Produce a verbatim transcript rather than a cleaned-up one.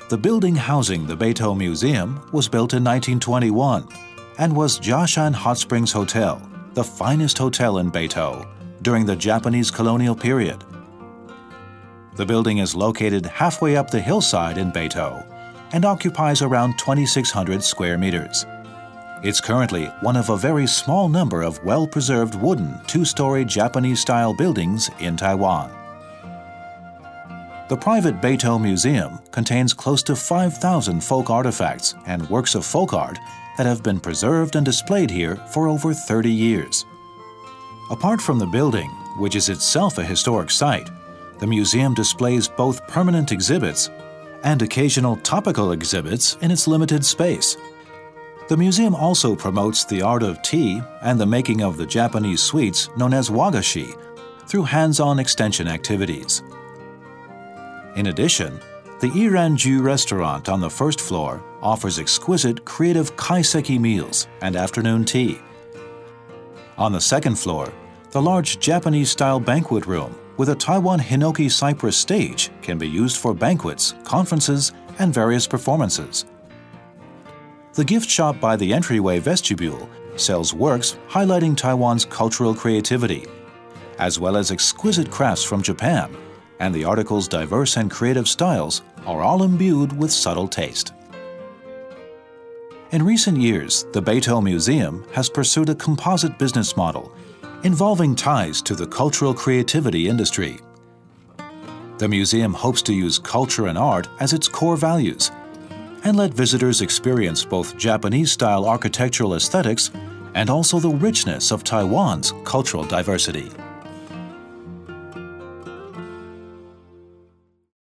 The building housing the Beito Museum was built in nineteen twenty-one and was Jiashan Hot Springs Hotel, the finest hotel in Beito during the Japanese colonial period. The building is located halfway up the hillside in Beito and occupies around twenty-six hundred square meters. It's currently one of a very small number of well-preserved wooden two-story Japanese-style buildings in Taiwan. The private Beito Museum contains close to five thousand folk artifacts and works of folk art that have been preserved and displayed here for over thirty years. Apart from the building, which is itself a historic site, the museum displays both permanent exhibits and occasional topical exhibits in its limited space. The museum also promotes the art of tea and the making of the Japanese sweets known as wagashi through hands-on extension activities. In addition, the Iranju restaurant on the first floor offers exquisite creative kaiseki meals and afternoon tea. On the second floor, the large Japanese-style banquet room with a Taiwan Hinoki cypress stage can be used for banquets, conferences, and various performances. The gift shop by the entryway vestibule sells works highlighting Taiwan's cultural creativity, as well as exquisite crafts from Japan, and the article's diverse and creative styles are all imbued with subtle taste. In recent years, the Beito Museum has pursued a composite business model involving ties to the cultural creativity industry. The museum hopes to use culture and art as its core values and let visitors experience both Japanese-style architectural aesthetics and also the richness of Taiwan's cultural diversity.